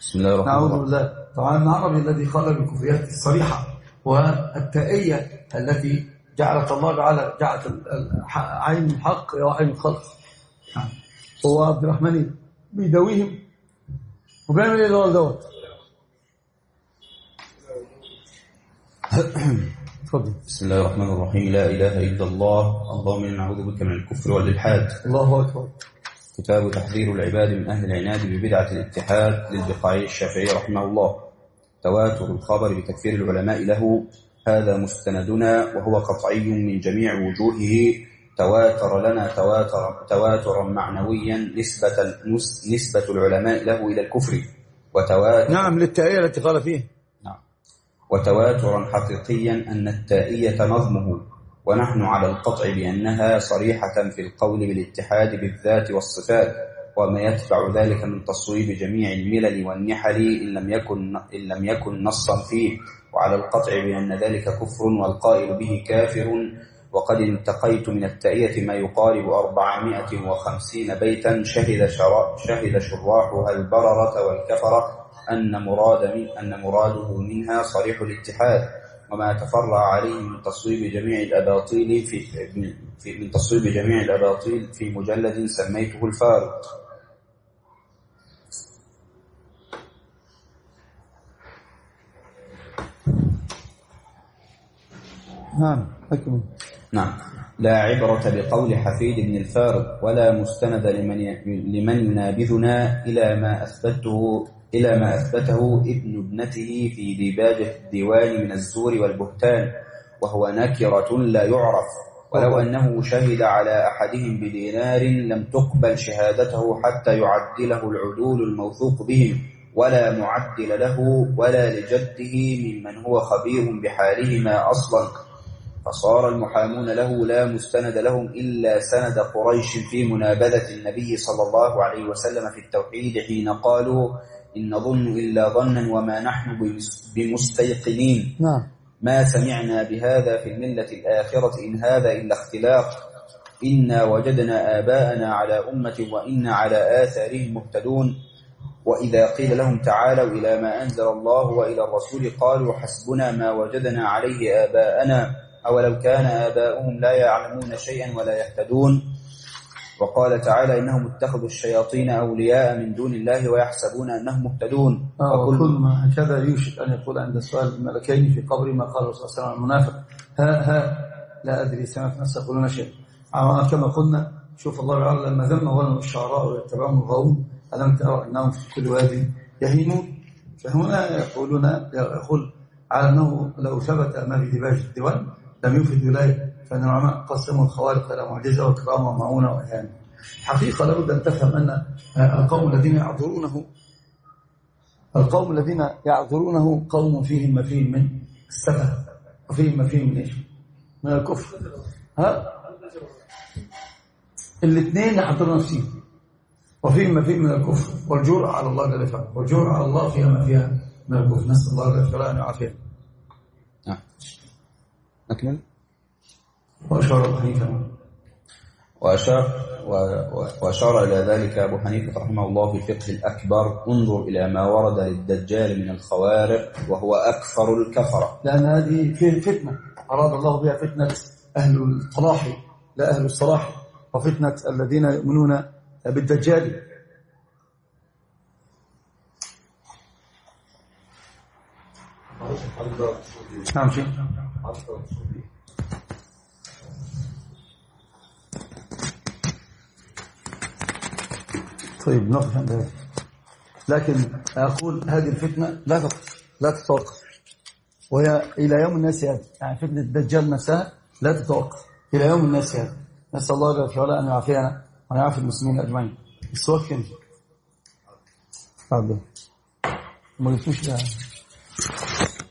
بسم الله الرحمن نعوذ الرحيم. بالله. طبعا العربي الذي قال بالكفريات الصريحة والتائية التي جعلت الله جعلت عين الحق وعين الخلق. هو عبد الرحمن بيداويهم وبيعمل ايه دوت. تفضل. بسم الله الرحمن الرحيم. لا إله إلا الله. اللهم إنا نعوذ بك من الكفر والإلحاد. الله أكبر. كتاب تحذير العباد من أهل العناد ببدعة الاتحاد للبقاعي الشافعي رحمه الله. تواتر الخبر بتكفير العلماء له، هذا مستندنا وهو قطعي من جميع وجوهه. تواتر لنا تواترا معنويا نسبة العلماء له إلى الكفر، وتواتر نعم للتائية التي قال فيه. نعم. وتواترا حقيقيا أن التائية نظمه، ونحن على القطع بأنها صريحة في القول بالاتحاد بالذات والصفات، وما يتبع ذلك من تصويب جميع الملل والنحل إن لم يكن نصا فيه، وعلى القطع بأن ذلك كفر والقائل به كافر. وقد انتقيت من التائية ما يقارب 450 بيتا شهد شراحها البررة والكفرة أن مراده منها صريح الاتحاد، وما تفرع عليه من تصويب جميع الأباطيل في مجلد سميته الفارق. نعم. لا عبرة بقول حفيد بن الفارق، ولا مستند لمن ينابذنا إلى ما أثبته ابن ابنته في ديباج الديوان من الزور والبهتان، وهو نكرة لا يعرف. ولو أنه شهد على أحدهم بدينار لم تقبل شهادته حتى يعدله العدول الموثوق بهم، ولا معدل له ولا لجده ممن هو خبير بحالهما أصلا. فصار المحامون له لا مستند لهم إلا سند قريش في منابذة النبي صلى الله عليه وسلم في التوحيد، حين قالوا إن نظن إلا ظنا وما نحن بمستيقنين. ما سمعنا بهذا في الملة الآخرة إن هذا إلا اختلاق. إنا وجدنا آباءنا على أمة وإنا على آثارهم مهتدون. وإذا قيل لهم تعالوا إلى ما أنزل الله وإلى الرسول قالوا حسبنا ما وجدنا عليه آباءنا أولو كان آباؤهم لا يعلمون شيئا ولا يهتدون. وقال تعالى إنهم اتخذوا الشياطين أولياء من دون الله ويحسبون أنهم مهتدون. وكل ما هكذا يوشك أن يقول عند سؤال الملكين في قبر ما قال الرسول صلى الله عليه وسلم المنافق ها لا أدري سمعت الناس يقولون شيء. كما قلنا شوف الله تعالى لما ذم ولم الشعراء ويتبعهم الغاوون ألم ترى أنهم في كل وادي يهيمون. فهنا يقول على أنه لو ثبت ما في ديباج الديوان لم يفد ولاية، فإن العلماء قسموا الخوارق إلى معجزة وكرامة ومعونة وإهانة. حقيقة لابد أن تفهم أن القوم الذين يعذرونه قوم فيهم ما فيهم من السفه وفيهم ما فيهم من إيش؟ من الكفر. الاثنين يحضرون نفسهم وفيهم ما فيهم من الكفر والجرأة على الله جل وعلا، والجرأة على الله فيها ما فيها من الكفر. نسأل الله جل وعلا أن يعافينا. أكمل. وأشار إلى ذلك أبو حنيفة رحمه الله في الفقه الأكبر: انظر إلى ما ورد للدجال من الخوارق وهو أكثر الكفرة. لأن هذه فيه فتنة أراد الله بها فتنة أهل الصلاح لا أهل الصلاح، وفتنة الذين يؤمنون بالدجال. نعم شيء. طيب نقف عند هذا، لكن أقول هذه الفتنة لا تتوقف، وهي إلى يوم الناس هذا. يعني فتنة الدجال نفسها لا تتوقف إلى يوم الناس هذا. نسأل الله جل وعلا أن يعافينا وأن يعافي المسلمين أجمعين. السؤال كم؟ ما قلتوش